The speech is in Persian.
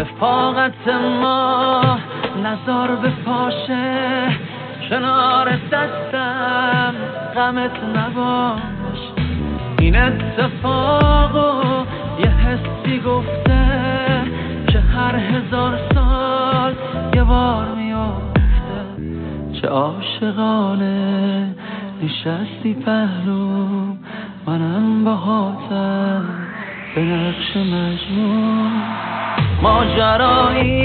رفاقت ما نزار به پاشه کنار دستم، غمت نباش. این اتفاقو یه حسی گفته که هر 1000 سال یه بار میافته. چه عاشقانه نشستی پهلوم، منم باهاتم به نقش مجنون. ماجرایی